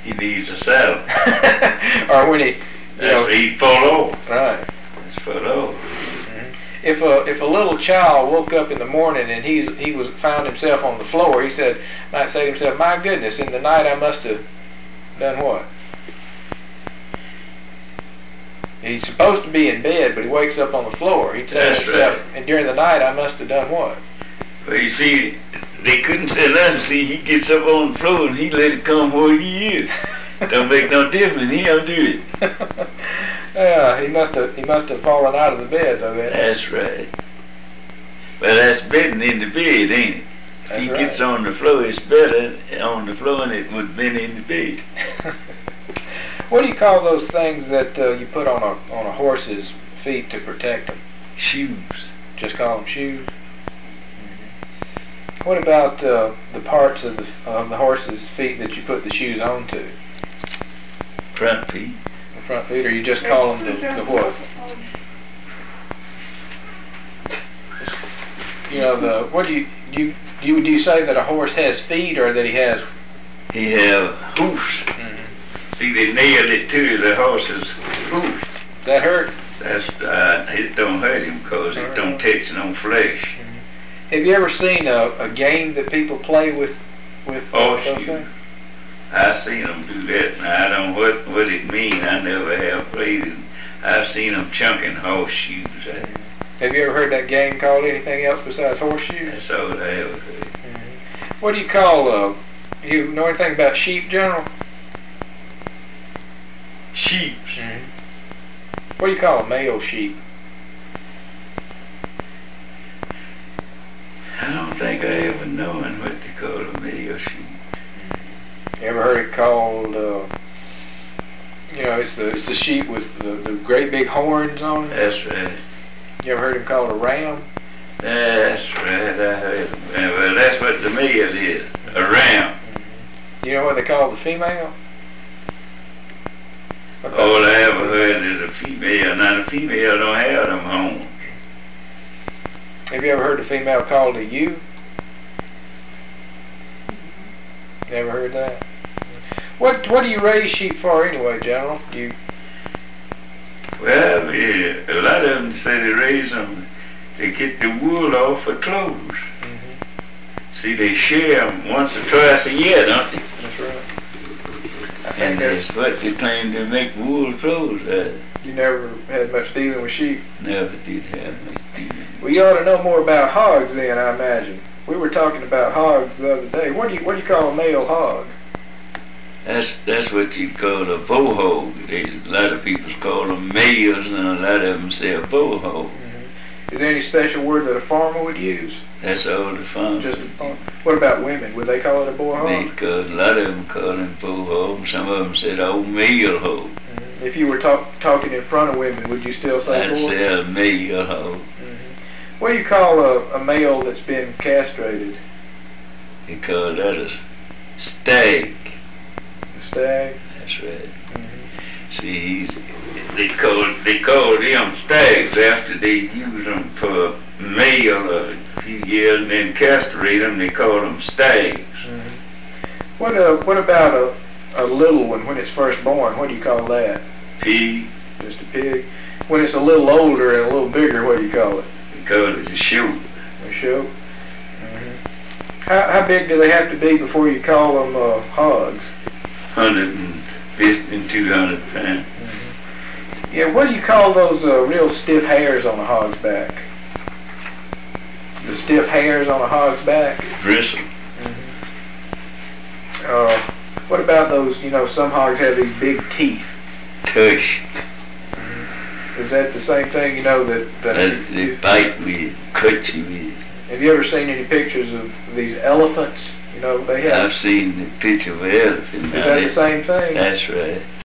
he needs a saddle. Or when he, He's full over. right. It's full over. If a little child woke up in the morning and he found himself on the floor, he might say to himself, "My goodness, in the night I must have done what?" He's supposed to be in bed, but he wakes up on the floor. He'd say to himself, "And during the night I must have done what?" Well, you see, they couldn't say nothing. See, he gets up on the floor and he let it come where he is. Don't make no difference. He don't do it. Yeah, he must have fallen out of the bed though. That's right. Well, that's better in the bed, ain't it? If he gets on the floor, it's better on the floor than it would have been in the bed. What do you call those things that you put on a horse's feet to protect them? Shoes. Just call them shoes. What about the parts of the horse's feet that you put the shoes onto? Front feet. The front feet, or you just call them the what? What do you say that a horse has feet, or that he has? He have hoofs. See, they nailed it to the horse's hoofs. That hurt? It don't hurt him because it don't touch no flesh. Have you ever seen a game that people play with those things? I've seen them do that. Now, I don't know what it means. I never have played it. I've seen them chunking horseshoes. Have you ever heard that game called anything else besides horseshoes? That's all I ever heard. What do you call, you know anything about sheep, General? Sheep. What do you call a male sheep? I don't think I ever known what to call a male sheep. You ever heard it called, it's the sheep with the great big horns on it? That's right. You ever heard him called a ram? That's right, I heard him. Well, that's what the male is, a ram. You know what they call the female? All I ever heard is a female. Now the female don't have them horns. Have you ever heard the female called a ewe? Never heard that? What do you raise sheep for anyway, General? Well, a lot of them say they raise them to get the wool off for clothes. See, they share them once or twice a year, don't they? That's right. And that's what they claim to make wool clothes out of. You never had much dealing with sheep? Never did have much dealing. Well, you ought to know more about hogs then, I imagine. We were talking about hogs the other day. What do you call a male hog? That's what you call a bow hog. A lot of people call them males, and a lot of them say a bow hog. Is there any special word that a farmer would use? That's all the farmers. Just a farmer. What about women? Would they call it a bow hog? A lot of them call them bow hog, and some of them said old male hog. If you were talking in front of women, would you still say I'd say a male hog. What do you call a male that's been castrated? They call that a stag. A stag? That's right. See, they call them stags after they use them for male a few years and then castrate them. They call them stags. What about a little one when it's first born? What do you call that? Pig. Just a pig. When it's a little older and a little bigger, what do you call it? They call it a shoat. A shoat. How big do they have to be before you call them hogs? 150 and 200 pounds. Yeah, what do you call those real stiff hairs on a hog's back? The stiff hairs on a hog's back? Bristle. What about those, some hogs have these big teeth? Tush. Is that the same thing, that they bite with, cut you with. Have you ever seen any pictures of these elephants? They have. I've seen the picture of an elephant. Is that the same thing? That's right.